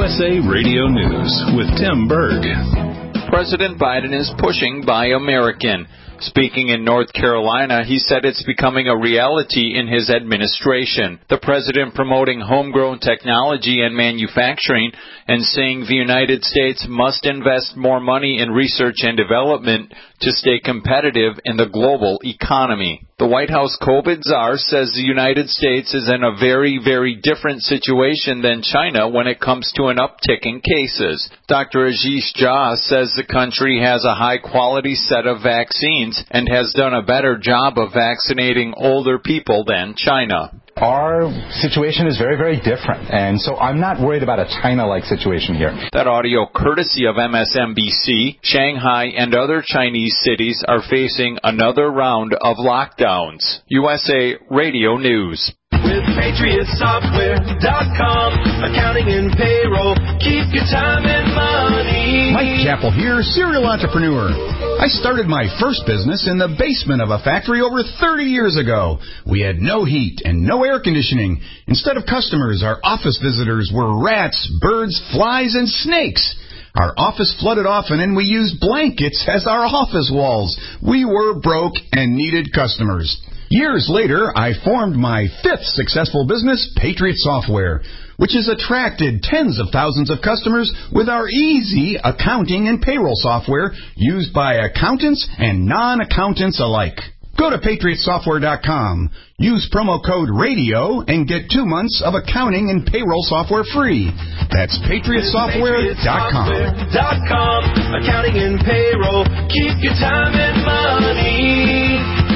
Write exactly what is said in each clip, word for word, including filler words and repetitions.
S A Radio News with Tim Berg. President Biden is pushing Buy American. Speaking in North Carolina, he said it's becoming a reality in his administration. The president promoting homegrown technology and manufacturing and saying the United States must invest more money in research and development to stay competitive in the global economy. The White House COVID czar says the United States is in a very, very different situation than China when it comes to an uptick in cases. Doctor Ashish Jha says the country has a high-quality set of vaccines and has done a better job of vaccinating older people than China. Our situation is very, very different, and so I'm not worried about a China-like situation here. That audio courtesy of M S N B C. Shanghai and other Chinese cities are facing another round of lockdowns. U S A Radio News. With Patriot Software dot com, accounting and payroll, keep your time and money. Mike Chappell here, serial entrepreneur. I started my first business in the basement of a factory over thirty years ago. We had no heat and no air conditioning. Instead of customers, our office visitors were rats, birds, flies, and snakes. Our office flooded often, and we used blankets as our office walls. We were broke and needed customers. Years later, I formed my fifth successful business, Patriot Software, which has attracted tens of thousands of customers with our easy accounting and payroll software used by accountants and non-accountants alike. Go to Patriot Software dot com, use promo code RADIO, and get two months of accounting and payroll software free. That's Patriot Software dot com. Accounting and payroll, keep your time and money.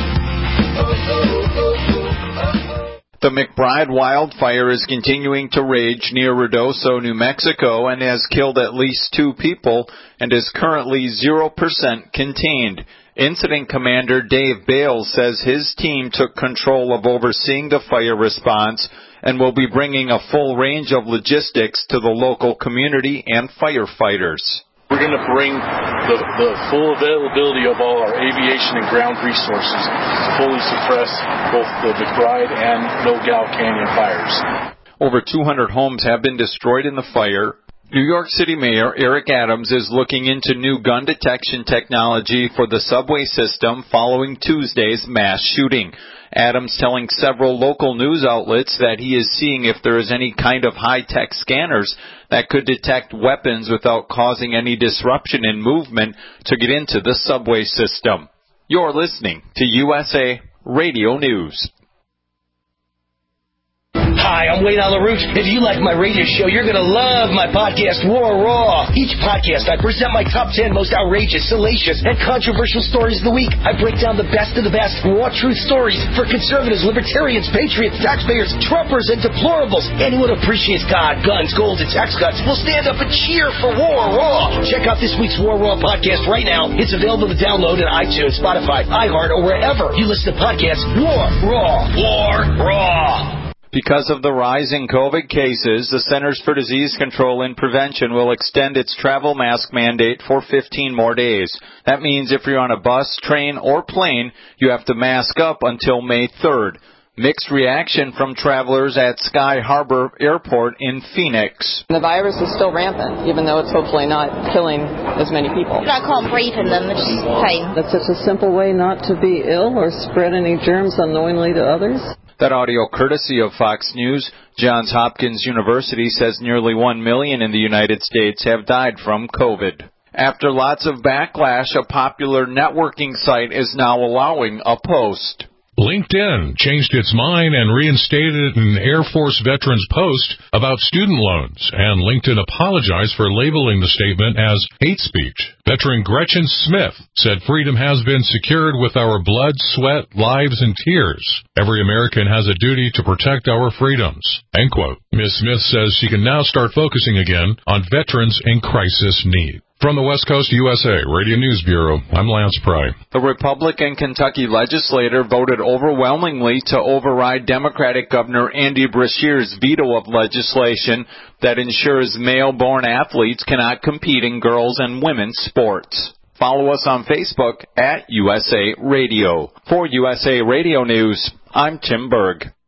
The McBride wildfire is continuing to rage near Ruidoso, New Mexico, and has killed at least two people and is currently zero percent contained. Incident Commander Dave Bales says his team took control of overseeing the fire response and will be bringing a full range of logistics to the local community and firefighters. We're going to bring the, the full availability of all our aviation and ground resources to fully suppress both the McBride and Nogales Canyon fires. Over two hundred homes have been destroyed in the fire. New York City Mayor Eric Adams is looking into new gun detection technology for the subway system following Tuesday's mass shooting. Adams telling several local news outlets that he is seeing if there is any kind of high-tech scanners that could detect weapons without causing any disruption in movement to get into the subway system. You're listening to U S A Radio News. Hi, I'm Wayne on the Root. If you like my radio show, you're going to love my podcast, War Raw. Each podcast, I present my top ten most outrageous, salacious, and controversial stories of the week. I break down the best of the best raw truth stories for conservatives, libertarians, patriots, taxpayers, Trumpers, and deplorables. Anyone who appreciates God, guns, gold, and tax cuts will stand up and cheer for War Raw. Check out this week's War Raw podcast right now. It's available to download at iTunes, Spotify, iHeart, or wherever you listen to podcasts. War Raw. War Raw. Because of the rise in COVID cases, the Centers for Disease Control and Prevention will extend its travel mask mandate for fifteen more days. That means if you're on a bus, train, or plane, you have to mask up until May third. Mixed reaction from travelers at Sky Harbor Airport in Phoenix. The virus is still rampant, even though it's hopefully not killing as many people. I can't breathe in them, it's just pain. That's such a simple way not to be ill or spread any germs unknowingly to others. That audio courtesy of Fox News. Johns Hopkins University says nearly one million in the United States have died from COVID. After lots of backlash, a popular networking site is now allowing a post. LinkedIn changed its mind and reinstated an Air Force veteran's post about student loans, and LinkedIn apologized for labeling the statement as hate speech. Veteran Gretchen Smith said freedom has been secured with our blood, sweat, lives, and tears. Every American has a duty to protect our freedoms. End quote. Miz Smith says she can now start focusing again on veterans in crisis need. From the West Coast U S A Radio News Bureau, I'm Lance Pry. The Republican Kentucky legislator voted overwhelmingly to override Democratic Governor Andy Beshear's veto of legislation that ensures male-born athletes cannot compete in girls' and women's sports. Follow us on Facebook at U S A Radio. For U S A Radio News, I'm Tim Berg.